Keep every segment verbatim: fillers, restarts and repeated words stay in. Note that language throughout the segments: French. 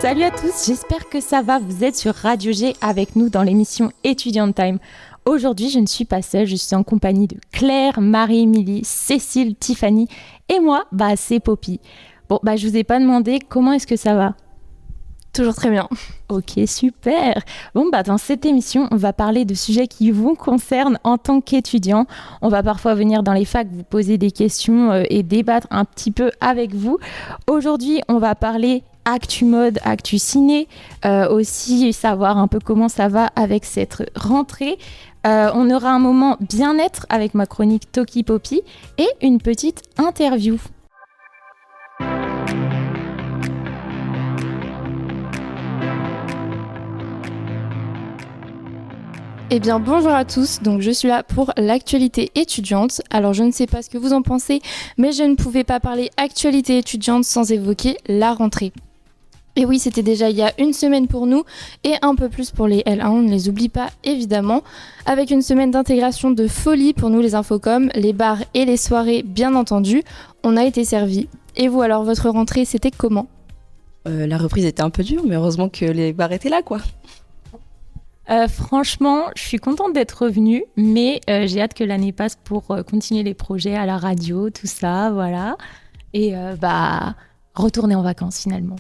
Salut à tous, j'espère que ça va. Vous êtes sur Radio G avec nous dans l'émission Étudiant Time. Aujourd'hui, je ne suis pas seule, je suis en compagnie de Claire, Marie-Émilie, Cécile, Tiffany et moi, bah c'est Poppy. Bon, bah je vous ai pas demandé comment est-ce que ça va. Toujours très bien. Ok, super. Bon, bah dans cette émission, on va parler de sujets qui vous concernent en tant qu'étudiant. On va parfois venir dans les facs, vous poser des questions euh, et débattre un petit peu avec vous. Aujourd'hui, on va parler actu mode, actu ciné, euh, aussi savoir un peu comment ça va avec cette rentrée. Euh, on aura un moment bien-être avec ma chronique Toki Poppy et une petite interview. Eh bien bonjour à tous, donc je suis là pour l'actualité étudiante. Alors je ne sais pas ce que vous en pensez, mais je ne pouvais pas parler actualité étudiante sans évoquer la rentrée. Et oui, c'était déjà il y a une semaine pour nous et un peu plus pour les L un, on ne les oublie pas évidemment. Avec une semaine d'intégration de folie pour nous les infocoms, les bars et les soirées bien entendu, on a été servis. Et vous alors, votre rentrée c'était comment ? euh, La reprise était un peu dure, mais heureusement que les bars étaient là quoi. Euh, franchement, je suis contente d'être revenue, mais euh, j'ai hâte que l'année passe pour euh, continuer les projets à la radio, tout ça, voilà. Et euh, bah, retourner en vacances finalement.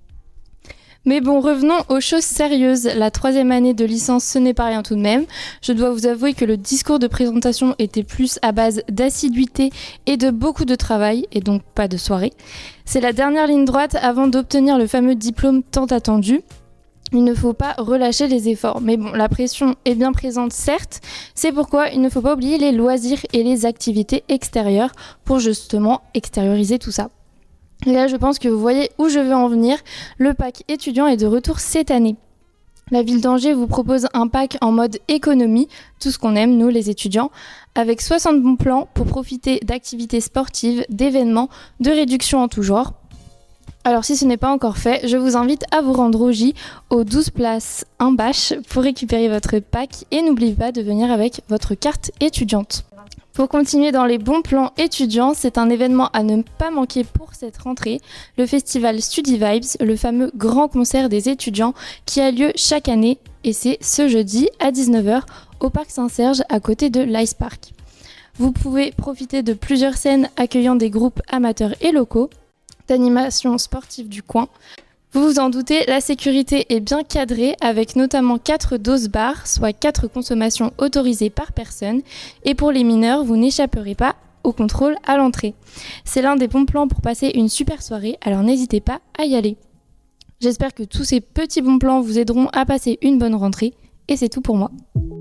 Mais bon, revenons aux choses sérieuses. La troisième année de licence, ce n'est pas rien tout de même. Je dois vous avouer que le discours de présentation était plus à base d'assiduité et de beaucoup de travail, et donc pas de soirée. C'est la dernière ligne droite avant d'obtenir le fameux diplôme tant attendu. Il ne faut pas relâcher les efforts. Mais bon, la pression est bien présente, certes. C'est pourquoi il ne faut pas oublier les loisirs et les activités extérieures pour justement extérioriser tout ça. Et là, je pense que vous voyez où je veux en venir. Le pack étudiant est de retour cette année. La ville d'Angers vous propose un pack en mode économie, tout ce qu'on aime, nous les étudiants, avec soixante bons plans pour profiter d'activités sportives, d'événements, de réductions en tout genre. Alors si ce n'est pas encore fait, je vous invite à vous rendre au J, aux douze places un bâche, pour récupérer votre pack et n'oubliez pas de venir avec votre carte étudiante. Pour continuer dans les bons plans étudiants, c'est un événement à ne pas manquer pour cette rentrée, le festival Study Vibes, le fameux grand concert des étudiants qui a lieu chaque année et c'est ce jeudi à dix-neuf heures au Parc Saint-Serge à côté de l'Ice Park. Vous pouvez profiter de plusieurs scènes accueillant des groupes amateurs et locaux, d'animation sportive du coin. Vous vous en doutez, la sécurité est bien cadrée avec notamment quatre doses bars, soit quatre consommations autorisées par personne. Et pour les mineurs, vous n'échapperez pas au contrôle à l'entrée. C'est l'un des bons plans pour passer une super soirée, alors n'hésitez pas à y aller. J'espère que tous ces petits bons plans vous aideront à passer une bonne rentrée. Et c'est tout pour moi.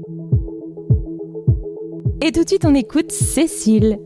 Et tout de suite, on écoute Cécile.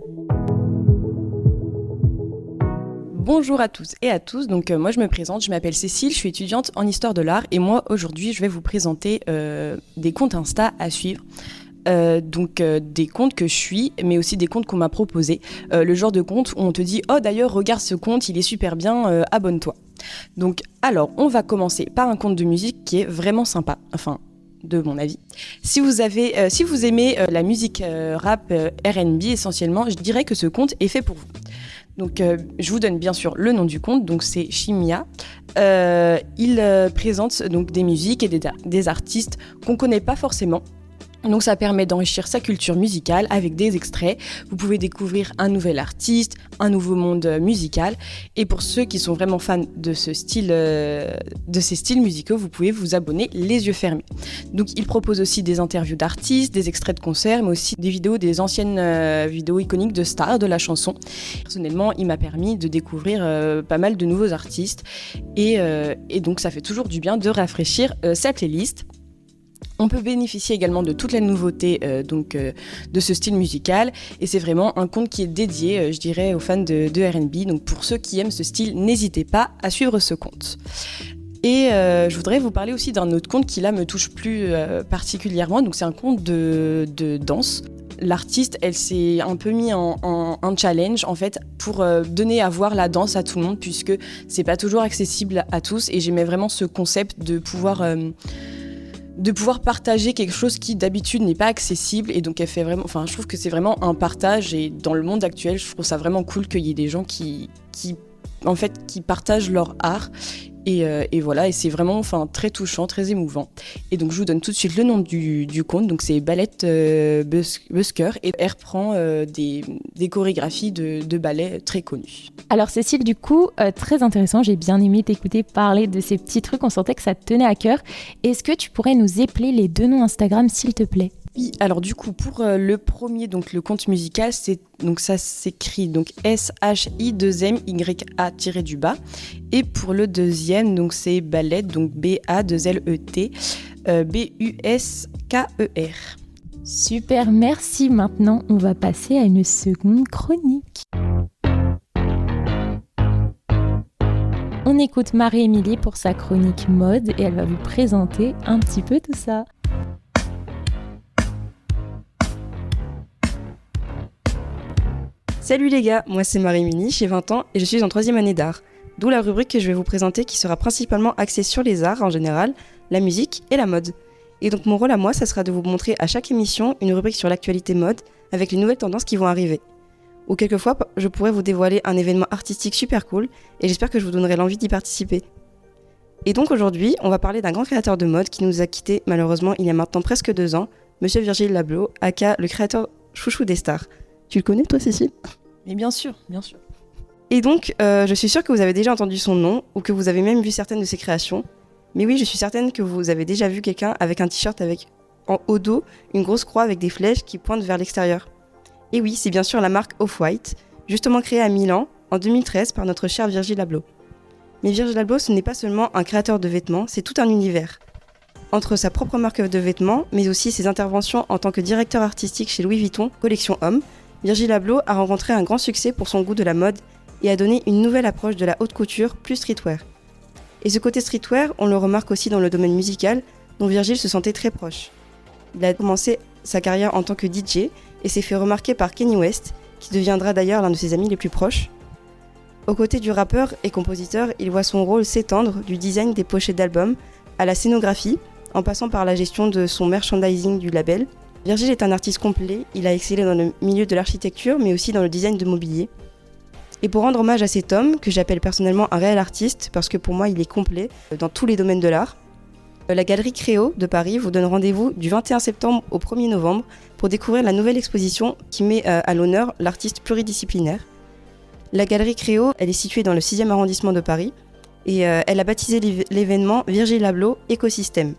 Bonjour à tous et à tous, donc euh, moi je me présente, je m'appelle Cécile, je suis étudiante en histoire de l'art et moi aujourd'hui je vais vous présenter euh, des comptes Insta à suivre. Euh, donc euh, des comptes que je suis, mais aussi des comptes qu'on m'a proposés. Euh, le genre de compte où on te dit « Oh d'ailleurs regarde ce compte, il est super bien, euh, abonne-toi ». Donc alors on va commencer par un compte de musique qui est vraiment sympa, enfin de mon avis. Si vous, avez, euh, si vous aimez euh, la musique euh, rap, euh, R and B essentiellement, je dirais que ce compte est fait pour vous. Donc, euh, je vous donne bien sûr le nom du compte, donc c'est Chimia. Euh, il euh, présente donc des musiques et des, des artistes qu'on ne connaît pas forcément. Donc ça permet d'enrichir sa culture musicale avec des extraits. Vous pouvez découvrir un nouvel artiste, un nouveau monde musical. Et pour ceux qui sont vraiment fans de ce style, euh, de ces styles musicaux, vous pouvez vous abonner les yeux fermés. Donc il propose aussi des interviews d'artistes, des extraits de concerts, mais aussi des vidéos, des anciennes euh, vidéos iconiques de stars de la chanson. Personnellement, il m'a permis de découvrir euh, pas mal de nouveaux artistes. Et, euh, et donc ça fait toujours du bien de rafraîchir euh, sa playlist. On peut bénéficier également de toutes les nouveautés euh, donc, euh, de ce style musical et c'est vraiment un compte qui est dédié, euh, je dirais, aux fans de, de R and B. Donc pour ceux qui aiment ce style, n'hésitez pas à suivre ce compte. Et euh, je voudrais vous parler aussi d'un autre compte qui là me touche plus euh, particulièrement. Donc c'est un compte de, de danse. L'artiste, elle s'est un peu mis en, en, en challenge en fait pour euh, donner à voir la danse à tout le monde puisque c'est pas toujours accessible à tous et j'aimais vraiment ce concept de pouvoir euh, de pouvoir partager quelque chose qui d'habitude n'est pas accessible et donc elle fait vraiment, enfin je trouve que c'est vraiment un partage et dans le monde actuel je trouve ça vraiment cool qu'il y ait des gens qui, qui en fait, qui partagent leur art. Et, euh, et voilà, et c'est vraiment enfin, très touchant, très émouvant. Et donc je vous donne tout de suite le nom du, du compte, donc c'est Ballette euh, Bus- Busker, et elle reprend euh, des, des chorégraphies de, de ballets très connues. Alors Cécile, du coup, euh, très intéressant, j'ai bien aimé t'écouter parler de ces petits trucs, on sentait que ça te tenait à cœur. Est-ce que tu pourrais nous épeler les deux noms Instagram, s'il te plaît ? Oui, alors du coup, pour euh, le premier, donc le compte musical, c'est, donc ça s'écrit donc S H I deux M Y A tiré du bas. Et pour le deuxième, donc c'est Ballette, donc B A deux L E T, euh, B U S K E R. Super, merci. Maintenant, on va passer à une seconde chronique. On écoute Marie-Émilie pour sa chronique mode et elle va vous présenter un petit peu tout ça. Salut les gars, moi c'est Marie-Émilie, j'ai vingt ans et je suis en troisième année d'art. D'où la rubrique que je vais vous présenter qui sera principalement axée sur les arts en général, la musique et la mode. Et donc mon rôle à moi, ça sera de vous montrer à chaque émission une rubrique sur l'actualité mode avec les nouvelles tendances qui vont arriver. Ou quelquefois, je pourrais vous dévoiler un événement artistique super cool et j'espère que je vous donnerai l'envie d'y participer. Et donc aujourd'hui, on va parler d'un grand créateur de mode qui nous a quittés malheureusement il y a maintenant presque deux ans, Monsieur Virgil Abloh, aka le créateur chouchou des stars. Tu le connais toi Cécile ? Mais bien sûr, bien sûr. Et donc, euh, je suis sûre que vous avez déjà entendu son nom ou que vous avez même vu certaines de ses créations. Mais oui, je suis certaine que vous avez déjà vu quelqu'un avec un t-shirt avec en haut dos une grosse croix avec des flèches qui pointent vers l'extérieur. Et oui, c'est bien sûr la marque Off-White, justement créée à Milan en deux mille treize par notre cher Virgil Abloh. Mais Virgil Abloh, ce n'est pas seulement un créateur de vêtements, c'est tout un univers. Entre sa propre marque de vêtements, mais aussi ses interventions en tant que directeur artistique chez Louis Vuitton, collection Homme, Virgil Abloh a rencontré un grand succès pour son goût de la mode et a donné une nouvelle approche de la haute couture plus streetwear. Et ce côté streetwear, on le remarque aussi dans le domaine musical, dont Virgil se sentait très proche. Il a commencé sa carrière en tant que D J et s'est fait remarquer par Kanye West, qui deviendra d'ailleurs l'un de ses amis les plus proches. Aux côtés du rappeur et compositeur, il voit son rôle s'étendre du design des pochettes d'albums à la scénographie, en passant par la gestion de son merchandising du label. Virgil est un artiste complet, il a excellé dans le milieu de l'architecture, mais aussi dans le design de mobilier. Et pour rendre hommage à cet homme, que j'appelle personnellement un réel artiste, parce que pour moi il est complet dans tous les domaines de l'art, la Galerie Créo de Paris vous donne rendez-vous du vingt et un septembre au premier novembre pour découvrir la nouvelle exposition qui met à l'honneur l'artiste pluridisciplinaire. La Galerie Créo, elle est située dans le sixième arrondissement de Paris, et euh, elle a baptisé l'événement Virgil Abloh Écosystème.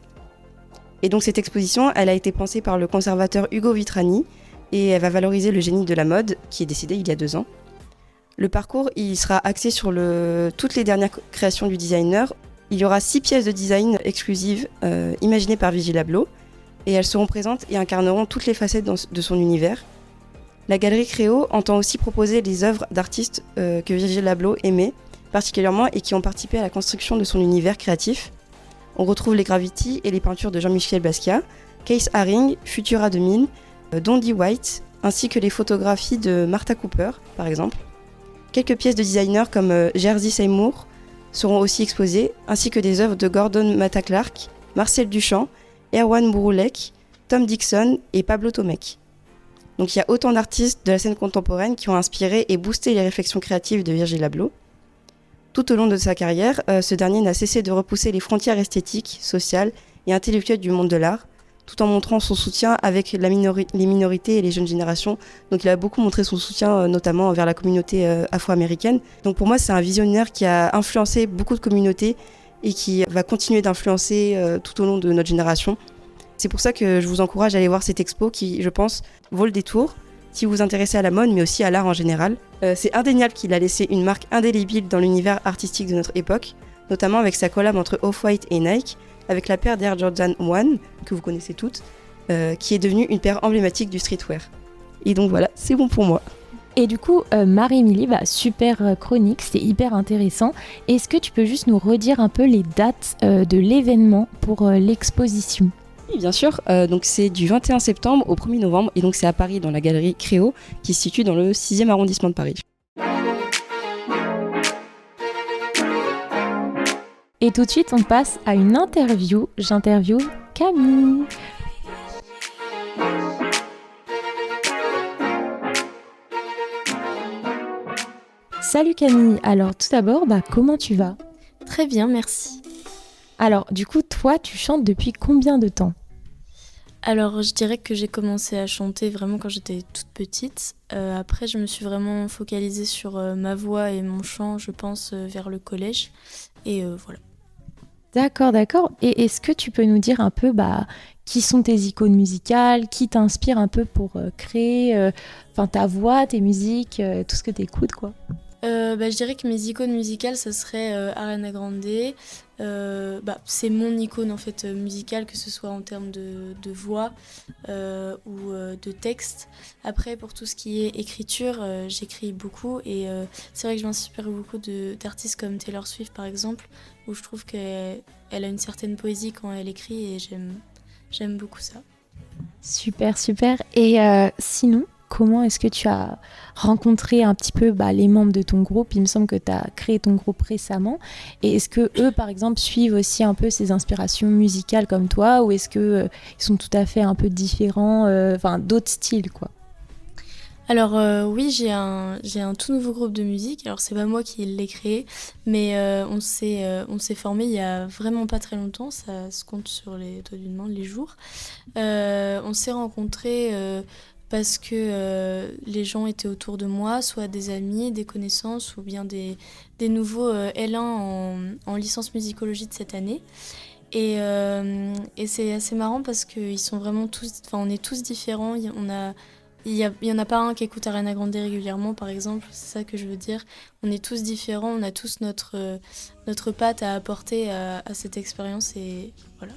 Et donc cette exposition, elle a été pensée par le conservateur Ugo Vitrani et elle va valoriser le génie de la mode qui est décédé il y a deux ans. Le parcours, il sera axé sur le, toutes les dernières créations du designer. Il y aura six pièces de design exclusives euh, imaginées par Virgil Abloh et elles seront présentes et incarneront toutes les facettes dans, de son univers. La Galerie Créo entend aussi proposer les œuvres d'artistes euh, que Virgil Abloh aimait particulièrement et qui ont participé à la construction de son univers créatif. On retrouve les graffitis et les peintures de Jean-Michel Basquiat, Keith Haring, Futura deux mille, euh, Dondi White, ainsi que les photographies de Martha Cooper, par exemple. Quelques pièces de designers comme euh, Jerzy Seymour seront aussi exposées, ainsi que des œuvres de Gordon Matta Clark, Marcel Duchamp, Erwan Bouroulek, Tom Dixon et Pablo Tomek. Donc il y a autant d'artistes de la scène contemporaine qui ont inspiré et boosté les réflexions créatives de Virgil Abloh. Tout au long de sa carrière, euh, ce dernier n'a cessé de repousser les frontières esthétiques, sociales et intellectuelles du monde de l'art, tout en montrant son soutien avec la minori- les minorités et les jeunes générations. Donc il a beaucoup montré son soutien euh, notamment envers la communauté euh, afro-américaine. Donc pour moi, c'est un visionnaire qui a influencé beaucoup de communautés et qui va continuer d'influencer euh, tout au long de notre génération. C'est pour ça que je vous encourage à aller voir cette expo qui, je pense, vaut le détour si vous vous intéressez à la mode, mais aussi à l'art en général. Euh, c'est indéniable qu'il a laissé une marque indélébile dans l'univers artistique de notre époque, notamment avec sa collab entre Off-White et Nike, avec la paire d'Air Jordan un, que vous connaissez toutes, euh, qui est devenue une paire emblématique du streetwear. Et donc voilà, c'est bon pour moi. Et du coup, euh, Marie-Émilie, bah, super euh, chronique, c'est hyper intéressant. Est-ce que tu peux juste nous redire un peu les dates euh, de l'événement pour euh, l'exposition ? Oui, bien sûr. Euh, donc c'est du vingt et un septembre au premier novembre, et donc c'est à Paris, dans la Galerie Créo, qui se situe dans le sixième arrondissement de Paris. Et tout de suite, on passe à une interview. J'interviewe Camille. Salut Camille, alors tout d'abord, bah, comment tu vas ? Très bien, merci. Alors du coup, toi, tu chantes depuis combien de temps ? Alors, je dirais que j'ai commencé à chanter vraiment quand j'étais toute petite. Euh, après, je me suis vraiment focalisée sur euh, ma voix et mon chant, je pense, euh, vers le collège. Et euh, voilà. D'accord, d'accord. Et est-ce que tu peux nous dire un peu bah, qui sont tes icônes musicales, qui t'inspirent un peu pour euh, créer euh, ta voix, tes musiques, euh, tout ce que tu écoutes, quoi ? Euh, bah, je dirais que mes icônes musicales, ça serait euh, Ariana Grande. Euh, bah, c'est mon icône en fait euh, musicale, que ce soit en termes de, de voix euh, ou euh, de texte. Après, pour tout ce qui est écriture, euh, j'écris beaucoup et euh, c'est vrai que je m'inspire beaucoup de, d'artistes comme Taylor Swift par exemple, où je trouve qu'elle elle a une certaine poésie quand elle écrit et j'aime, j'aime beaucoup ça. Super, super. Et euh, sinon, comment est-ce que tu as rencontré un petit peu bah, les membres de ton groupe ? Il me semble que tu as créé ton groupe récemment. Et est-ce que eux, par exemple, suivent aussi un peu ces inspirations musicales comme toi, ou est-ce que euh, ils sont tout à fait un peu différents, enfin euh, d'autres styles, quoi ? Alors euh, oui, j'ai un, j'ai un tout nouveau groupe de musique. Alors c'est pas moi qui l'ai créé, mais euh, on s'est, euh, on s'est formé il y a vraiment pas très longtemps. Ça se compte sur les doigts d'une main, les jours. Euh, on s'est rencontrés euh, parce que euh, les gens étaient autour de moi, soit des amis, des connaissances ou bien des, des nouveaux euh, L un en, en licence musicologie de cette année. Et, euh, et c'est assez marrant parce qu'ils sont vraiment tous, enfin on est tous différents. On a Il y, a, il y en a pas un qui écoute Ariana Grande régulièrement, par exemple, c'est ça que je veux dire. On est tous différents, on a tous notre, euh, notre patte à apporter à, à cette expérience et voilà.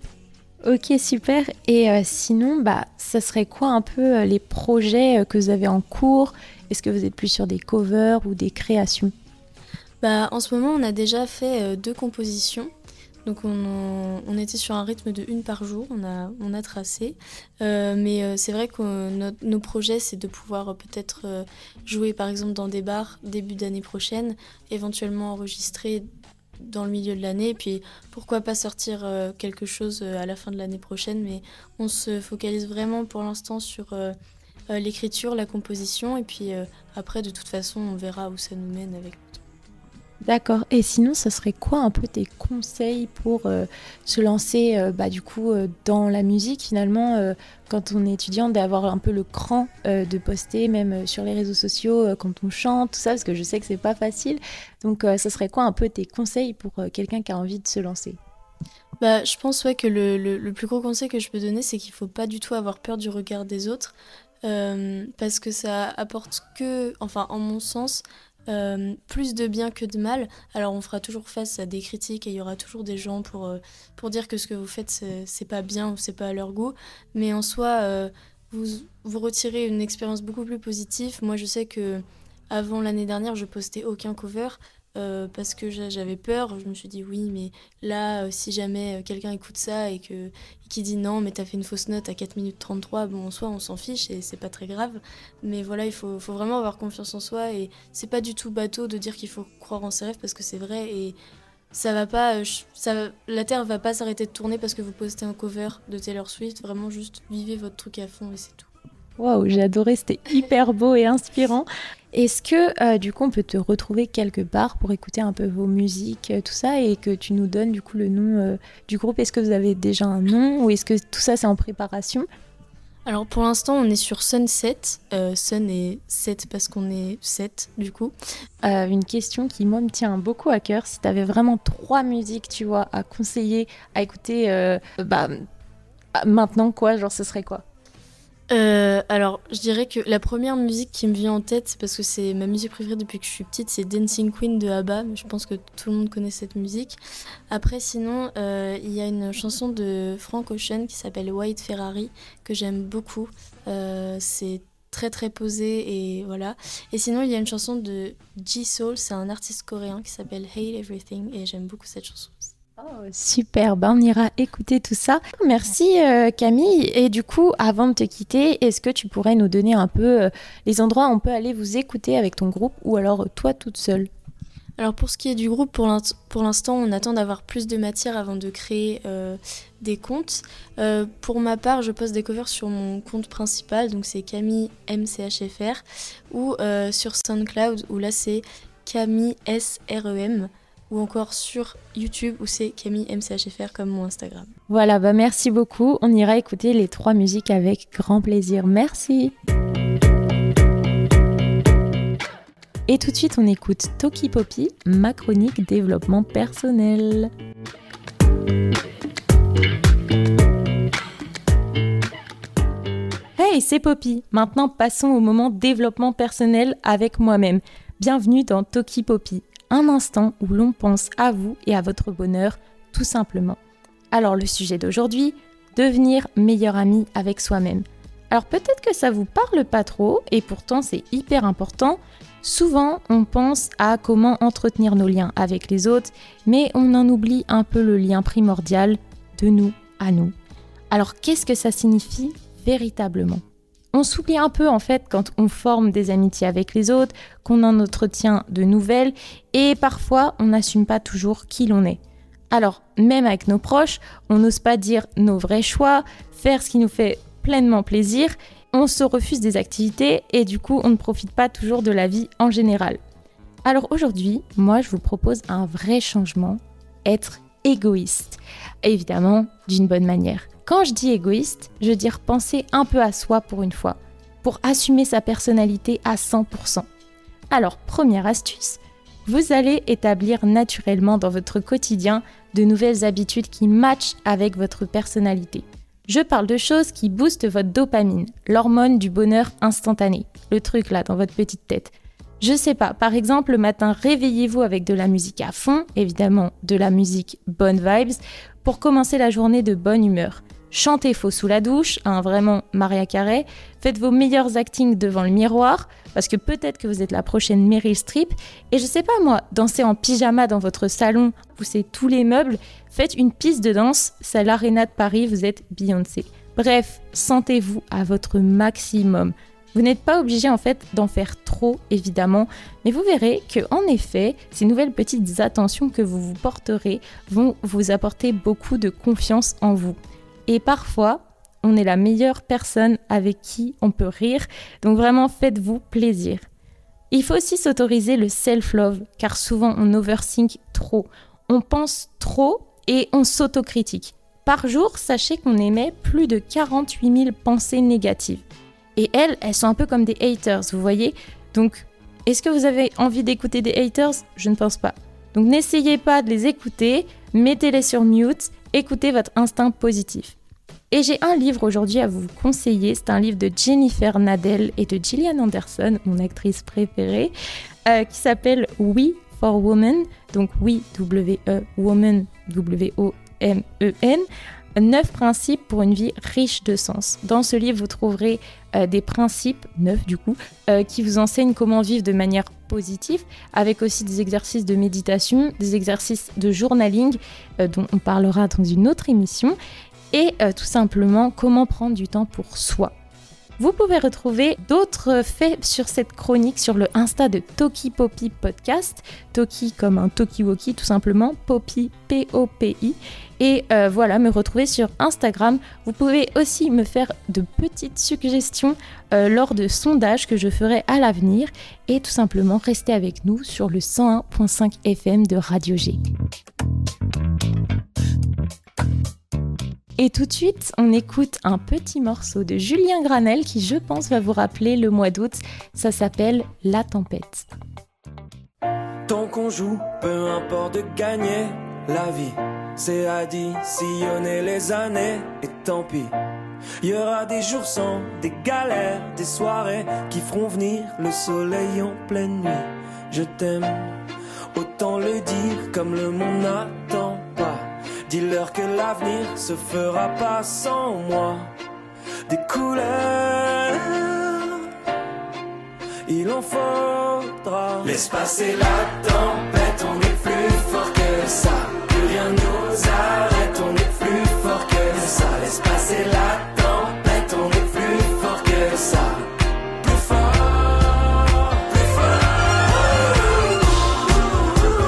Ok, super. Et euh, sinon, bah, ça serait quoi un peu euh, les projets euh, que vous avez en cours ? Est-ce que vous êtes plus sur des covers ou des créations ? Bah, en ce moment, on a déjà fait euh, deux compositions. Donc on, en, on était sur un rythme de une par jour, on a, on a tracé. Euh, mais euh, c'est vrai que nos, nos projets, c'est de pouvoir euh, peut-être euh, jouer par exemple dans des bars début d'année prochaine, éventuellement enregistrer dans le milieu de l'année, et puis pourquoi pas sortir euh, quelque chose euh, à la fin de l'année prochaine. Mais on se focalise vraiment pour l'instant sur euh, euh, l'écriture, la composition, et puis euh, après de toute façon on verra où ça nous mène avec. D'accord. Et sinon, ce serait quoi un peu tes conseils pour euh, se lancer euh, bah, du coup euh, dans la musique finalement euh, quand on est étudiant, d'avoir un peu le cran euh, de poster même euh, sur les réseaux sociaux euh, quand on chante, tout ça, parce que je sais que c'est pas facile. Donc, euh, ce serait quoi un peu tes conseils pour euh, quelqu'un qui a envie de se lancer ? Bah, je pense ouais, que le, le, le plus gros conseil que je peux donner, c'est qu'il faut pas du tout avoir peur du regard des autres, euh, parce que ça apporte que, enfin, en mon sens, Euh, plus de bien que de mal. Alors on fera toujours face à des critiques et il y aura toujours des gens pour, euh, pour dire que ce que vous faites c'est, c'est pas bien ou c'est pas à leur goût, mais en soi euh, vous, vous retirez une expérience beaucoup plus positive. Moi je sais que avant l'année dernière je postais aucun cover euh, parce que j'avais peur. Je me suis dit oui mais là euh, si jamais quelqu'un écoute ça et que qui dit non mais t'as fait une fausse note à quatre minutes trente-trois, bon en soi on s'en fiche et c'est pas très grave, mais voilà il faut, faut vraiment avoir confiance en soi et c'est pas du tout bateau de dire qu'il faut croire en ses rêves parce que c'est vrai et ça va pas, ça, la terre va pas s'arrêter de tourner parce que vous postez un cover de Taylor Swift. Vraiment juste vivez votre truc à fond et c'est tout. Waouh, j'ai adoré, c'était hyper beau et inspirant. Est-ce que euh, du coup on peut te retrouver quelque part pour écouter un peu vos musiques, tout ça, et que tu nous donnes du coup le nom euh, du groupe ? Est-ce que vous avez déjà un nom ou est-ce que tout ça c'est en préparation ? Alors pour l'instant on est sur Sunset, euh, Sun et sept parce qu'on est sept du coup. Euh, une question qui moi me tient beaucoup à cœur, si tu avais vraiment trois musiques tu vois à conseiller, à écouter euh, bah, maintenant quoi, genre ce serait quoi ? Euh, alors, je dirais que la première musique qui me vient en tête, parce que c'est ma musique préférée depuis que je suis petite, c'est Dancing Queen de ABBA. Je pense que tout le monde connaît cette musique. Après, sinon, euh, il y a une chanson de Frank Ocean qui s'appelle White Ferrari, que j'aime beaucoup. Euh, c'est très très posé et voilà. Et sinon, il y a une chanson de G-Soul, c'est un artiste coréen qui s'appelle Hate Everything, et j'aime beaucoup cette chanson aussi. Oh, super, ben on ira écouter tout ça. Merci euh, Camille. Et du coup, avant de te quitter, est-ce que tu pourrais nous donner un peu euh, les endroits où on peut aller vous écouter avec ton groupe ou alors euh, toi toute seule ? Alors pour ce qui est du groupe, pour, l'in- pour l'instant, on attend d'avoir plus de matière avant de créer euh, des comptes. Euh, pour ma part, je poste des covers sur mon compte principal, donc c'est Camille M C H F R, ou euh, sur SoundCloud, où là c'est Camille S R E M, ou encore sur YouTube, où c'est Camille M C H F R comme mon Instagram. Voilà, bah merci beaucoup. On ira écouter les trois musiques avec grand plaisir. Merci. Et tout de suite, on écoute Toki Poppy, ma chronique développement personnel. Hey, c'est Poppy. Maintenant, passons au moment développement personnel avec moi-même. Bienvenue dans Toki Poppy, un instant où l'on pense à vous et à votre bonheur, tout simplement. Alors, le sujet d'aujourd'hui, devenir meilleur ami avec soi-même. Alors, peut-être que ça vous parle pas trop, et pourtant c'est hyper important. Souvent, on pense à comment entretenir nos liens avec les autres, mais on en oublie un peu le lien primordial de nous à nous. Alors, qu'est-ce que ça signifie véritablement ? On s'oublie un peu en fait quand on forme des amitiés avec les autres, qu'on en entretient de nouvelles, et parfois on n'assume pas toujours qui l'on est. Alors, même avec nos proches, on n'ose pas dire nos vrais choix, faire ce qui nous fait pleinement plaisir, on se refuse des activités et du coup on ne profite pas toujours de la vie en général. Alors aujourd'hui, moi je vous propose un vrai changement, être égoïste. Évidemment, d'une bonne manière. Quand je dis égoïste, je veux dire penser un peu à soi pour une fois, pour assumer sa personnalité à cent pour cent. Alors, première astuce, vous allez établir naturellement dans votre quotidien de nouvelles habitudes qui matchent avec votre personnalité. Je parle de choses qui boostent votre dopamine, l'hormone du bonheur instantané, le truc là dans votre petite tête. Je sais pas, par exemple, le matin, réveillez-vous avec de la musique à fond, évidemment de la musique bonne vibes, pour commencer la journée de bonne humeur. Chantez faux sous la douche, hein, vraiment Maria Carey. Faites vos meilleurs actings devant le miroir, parce que peut-être que vous êtes la prochaine Meryl Streep. Et je sais pas moi, dansez en pyjama dans votre salon, poussez tous les meubles, faites une piste de danse, c'est l'Arena de Paris, vous êtes Beyoncé. Bref, sentez-vous à votre maximum. Vous n'êtes pas obligé en fait d'en faire trop, évidemment, mais vous verrez que en effet, ces nouvelles petites attentions que vous vous porterez vont vous apporter beaucoup de confiance en vous. Et parfois, on est la meilleure personne avec qui on peut rire, donc vraiment faites-vous plaisir. Il faut aussi s'autoriser le self-love, car souvent on overthink trop. On pense trop et on s'autocritique. Par jour, sachez qu'on émet plus de quarante-huit mille pensées négatives. Et elles, elles sont un peu comme des haters, vous voyez ? Donc, est-ce que vous avez envie d'écouter des haters ? Je ne pense pas. Donc n'essayez pas de les écouter, mettez-les sur mute, écoutez votre instinct positif. Et j'ai un livre aujourd'hui à vous conseiller, c'est un livre de Jennifer Nadel et de Gillian Anderson, mon actrice préférée, euh, qui s'appelle We for Women, donc We, W-E, Woman, W O M E N, neuf principes pour une vie riche de sens. Dans ce livre, vous trouverez euh, des principes, neuf du coup, euh, qui vous enseignent comment vivre de manière positive, avec aussi des exercices de méditation, des exercices de journaling, euh, dont on parlera dans une autre émission, et euh, tout simplement comment prendre du temps pour soi. Vous pouvez retrouver d'autres faits sur cette chronique sur le Insta de Toki Poppy Podcast. Toki comme un Tokiwoki tout simplement, Poppy P O P I. Et euh, voilà, me retrouver sur Instagram. Vous pouvez aussi me faire de petites suggestions euh, lors de sondages que je ferai à l'avenir. Et tout simplement rester avec nous sur le cent un virgule cinq F M de Radio G. Et tout de suite, on écoute un petit morceau de Julien Granel qui, je pense, va vous rappeler le mois d'août. Ça s'appelle La Tempête. Tant qu'on joue, peu importe de gagner la vie, c'est additionner les années et tant pis. Il y aura des jours sans, des galères, des soirées qui feront venir le soleil en pleine nuit. Je t'aime, autant le dire comme le monde n'attend pas. Dis-leur que l'avenir se fera pas sans moi. Des couleurs, il en faudra. Laisse passer la tempête, on est plus fort que ça. Plus rien nous arrête, on est plus fort que ça. Laisse passer la tempête, on est plus fort que ça. Plus fort, plus fort.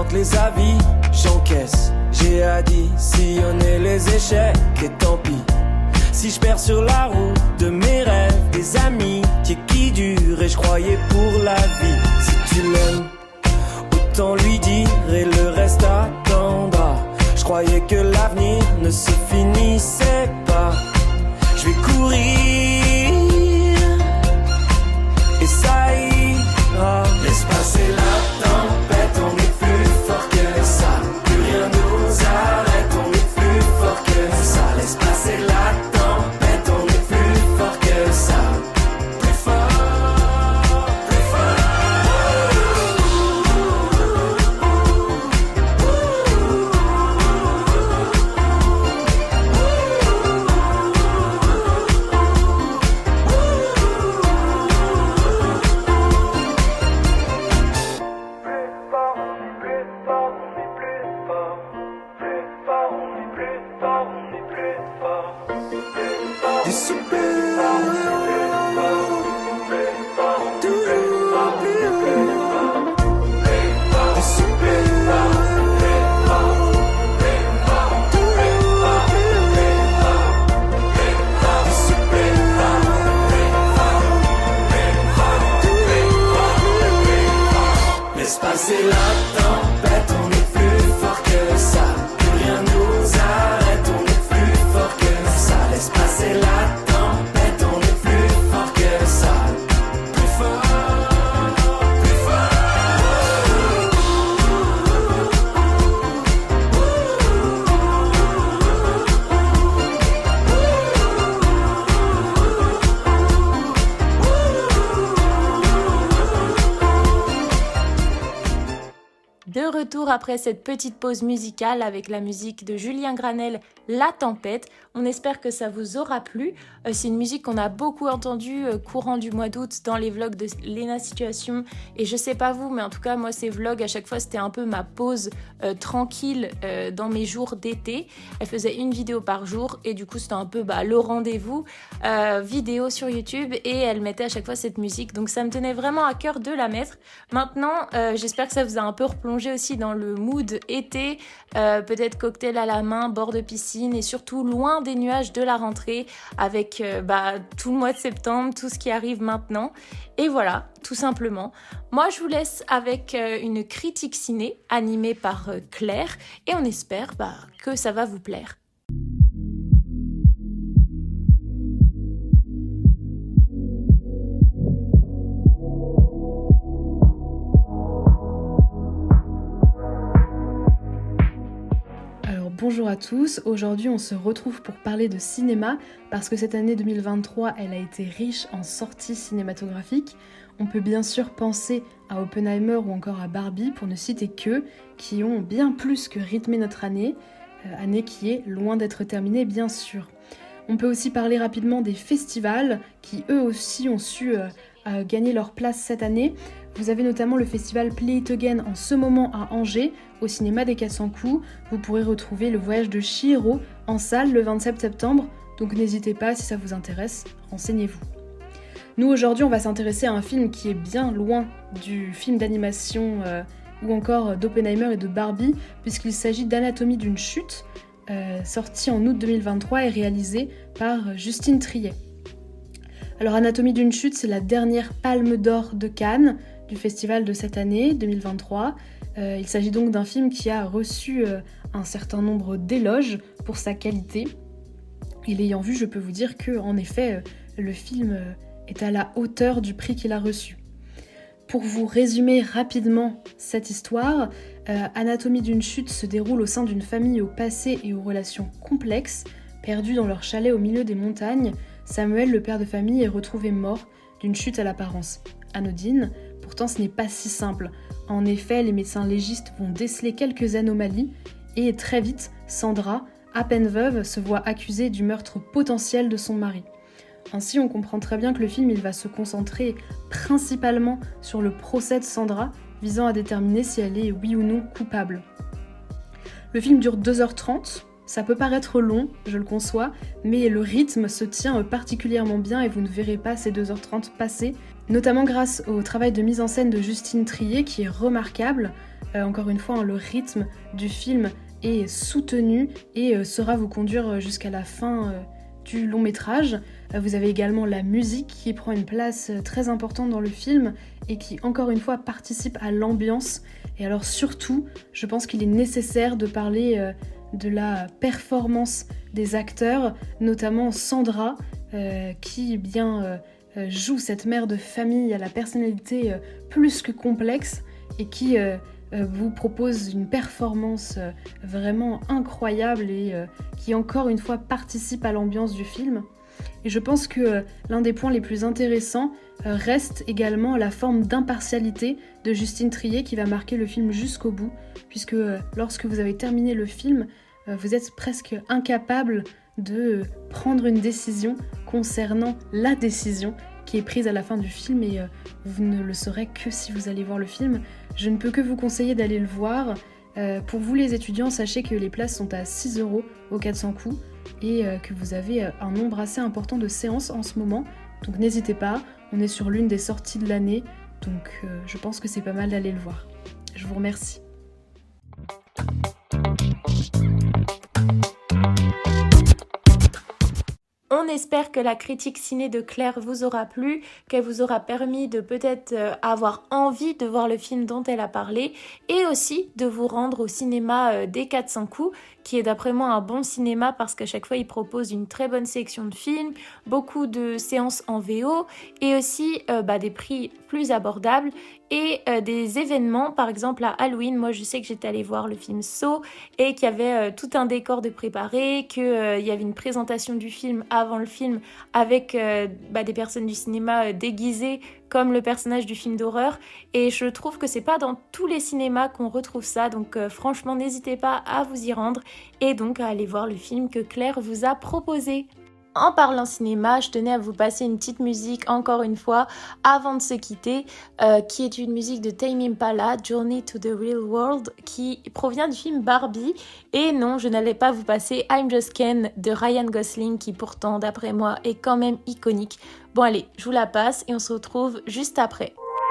importe les avis, j'encaisse. J'ai additionné les échecs et tant pis. Si je perds sur la route de mes rêves, des amis qui, qui durent et je croyais pour la vie. Si tu l'aimes, autant lui dire et le reste attendra. Je croyais que l'avenir ne se finissait pas. Je vais courir et ça ira. Laisse passer la tempête, on est plus fort que ça. Plus rien nous arrête, on est plus fort que ça. Laisse passer la tempête, on est plus fort que ça. Plus fort, plus fort. C'est la tempête, on est plus fort que ça. Plus rien nous arrête, on est plus fort que ça. Laisse passer la tempête, on est plus fort que ça. Plus fort, plus fort. De retour après cette petite pause musicale avec la musique de Julien Granel, La Tempête. On espère que ça vous aura plu. Euh, c'est une musique qu'on a beaucoup entendue euh, courant du mois d'août dans les vlogs de Léna Situation. Et je sais pas vous, mais en tout cas, moi, ces vlogs, à chaque fois, c'était un peu ma pause euh, tranquille euh, dans mes jours d'été. Elle faisait une vidéo par jour et du coup, c'était un peu bah, le rendez-vous euh, vidéo sur YouTube. Et elle mettait à chaque fois cette musique. Donc, ça me tenait vraiment à cœur de la mettre. Maintenant, euh, j'espère que ça vous a un peu replongé aussi dans le mood été, euh, peut-être cocktail à la main, bord de piscine et surtout loin des nuages de la rentrée avec euh, bah, tout le mois de septembre, tout ce qui arrive maintenant. Et voilà, tout simplement. Moi, je vous laisse avec euh, une critique ciné animée par euh, Claire et on espère bah, que ça va vous plaire. Bonjour à tous, aujourd'hui on se retrouve pour parler de cinéma parce que cette année deux mille vingt-trois elle a été riche en sorties cinématographiques. On peut bien sûr penser à Oppenheimer ou encore à Barbie pour ne citer qu'eux qui ont bien plus que rythmé notre année, euh, année qui est loin d'être terminée bien sûr. On peut aussi parler rapidement des festivals qui eux aussi ont su euh, euh, gagner leur place cette année. Vous avez notamment le festival Play It Again en ce moment à Angers, au cinéma des quatre cents coups. Vous pourrez retrouver le voyage de Chihiro en salle le vingt-sept septembre, donc n'hésitez pas si ça vous intéresse, renseignez-vous. Nous aujourd'hui on va s'intéresser à un film qui est bien loin du film d'animation euh, ou encore d'Oppenheimer et de Barbie, puisqu'il s'agit d'Anatomie d'une chute, euh, sorti en août deux mille vingt-trois et réalisé par Justine Triet. Alors Anatomie d'une chute, c'est la dernière palme d'or de Cannes, du festival de cette année, deux mille vingt-trois. Euh, il s'agit donc d'un film qui a reçu euh, un certain nombre d'éloges pour sa qualité. Et l'ayant vu, je peux vous dire que, en effet, euh, le film euh, est à la hauteur du prix qu'il a reçu. Pour vous résumer rapidement cette histoire, euh, Anatomie d'une chute se déroule au sein d'une famille au passé et aux relations complexes. Perdu dans leur chalet au milieu des montagnes, Samuel, le père de famille, est retrouvé mort d'une chute à l'apparence anodine. Pourtant, ce n'est pas si simple. En effet, les médecins légistes vont déceler quelques anomalies et très vite, Sandra, à peine veuve, se voit accusée du meurtre potentiel de son mari. Ainsi, on comprend très bien que le film il va se concentrer principalement sur le procès de Sandra, visant à déterminer si elle est oui ou non coupable. Le film dure deux heures trente, ça peut paraître long, je le conçois, mais le rythme se tient particulièrement bien et vous ne verrez pas ces deux heures trente passer, notamment grâce au travail de mise en scène de Justine Triet qui est remarquable. Euh, encore une fois, hein, le rythme du film est soutenu et euh, saura vous conduire jusqu'à la fin euh, du long métrage. Euh, vous avez également la musique qui prend une place euh, très importante dans le film et qui, encore une fois, participe à l'ambiance. Et alors surtout, je pense qu'il est nécessaire de parler euh, de la performance des acteurs, notamment Sandra, euh, qui bien euh, joue cette mère de famille à la personnalité euh, plus que complexe et qui euh, euh, vous propose une performance euh, vraiment incroyable et euh, qui encore une fois participe à l'ambiance du film. Et je pense que euh, l'un des points les plus intéressants euh, reste également la forme d'impartialité de Justine Triet qui va marquer le film jusqu'au bout, puisque euh, lorsque vous avez terminé le film, euh, vous êtes presque incapable de euh, prendre une décision concernant la décision qui est prise à la fin du film, et euh, vous ne le saurez que si vous allez voir le film. Je ne peux que vous conseiller d'aller le voir. Euh, pour vous les étudiants, sachez que les places sont à six euros au quatre cents coups et euh, que vous avez euh, un nombre assez important de séances en ce moment. Donc n'hésitez pas, on est sur l'une des sorties de l'année, donc euh, je pense que c'est pas mal d'aller le voir. Je vous remercie. On espère que la critique ciné de Claire vous aura plu, qu'elle vous aura permis de peut-être euh, avoir envie de voir le film dont elle a parlé et aussi de vous rendre au cinéma euh, des quatre cents coups, qui est d'après moi un bon cinéma parce qu'à chaque fois il propose une très bonne sélection de films, beaucoup de séances en V O et aussi euh, bah, des prix plus abordables et euh, des événements. Par exemple à Halloween, moi je sais que j'étais allée voir le film Saw et qu'il y avait euh, tout un décor de préparé, qu'il euh, y avait une présentation du film avant le film avec euh, bah, des personnes du cinéma euh, déguisées comme le personnage du film d'horreur, et je trouve que c'est pas dans tous les cinémas qu'on retrouve ça, donc euh, franchement n'hésitez pas à vous y rendre et donc à aller voir le film que Claire vous a proposé. En parlant cinéma, je tenais à vous passer une petite musique encore une fois avant de se quitter, euh, qui est une musique de Tame Impala, Journey to the Real World, qui provient du film Barbie. Et non, je n'allais pas vous passer I'm Just Ken de Ryan Gosling, qui pourtant, d'après moi, est quand même iconique. Bon allez, je vous la passe et on se retrouve juste après.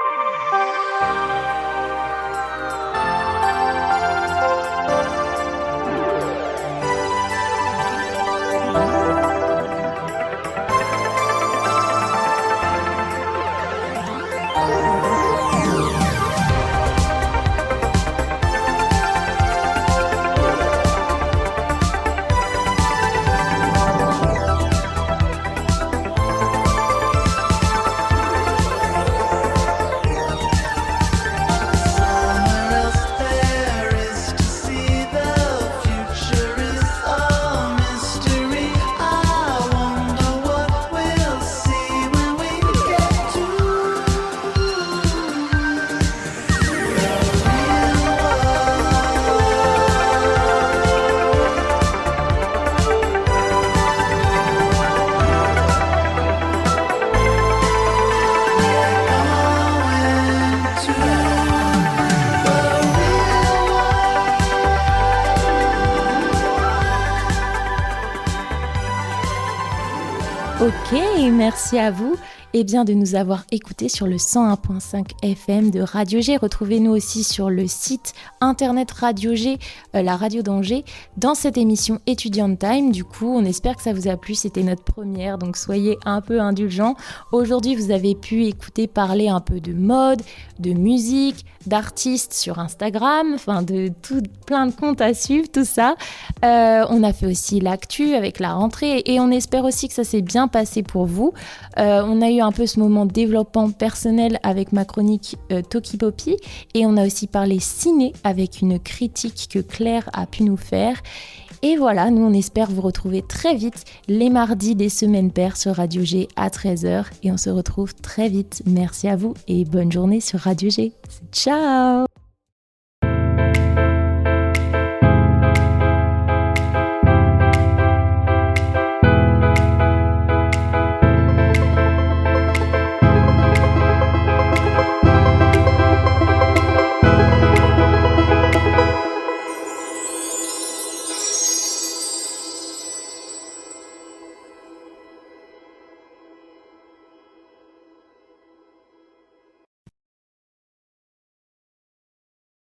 Ok, merci à vous et bien de nous avoir écoutés sur le cent un virgule cinq F M de Radio G. Retrouvez-nous aussi sur le site internet Radio G, euh, la radio d'Angers, dans cette émission Étudiant Time. Du coup, on espère que ça vous a plu, c'était notre première, donc soyez un peu indulgents. Aujourd'hui, vous avez pu écouter parler un peu de mode, de musique, d'artistes sur Instagram, enfin de tout, plein de comptes à suivre, tout ça. Euh, on a fait aussi l'actu avec la rentrée et on espère aussi que ça s'est bien passé pour vous. Euh, on a eu un peu ce moment de développement personnel avec ma chronique euh, Toki Poppy et on a aussi parlé ciné avec une critique que Claire a pu nous faire. Et voilà, nous on espère vous retrouver très vite les mardis des semaines paires sur Radio G à treize heures et on se retrouve très vite. Merci à vous et bonne journée sur Radio G. Ciao!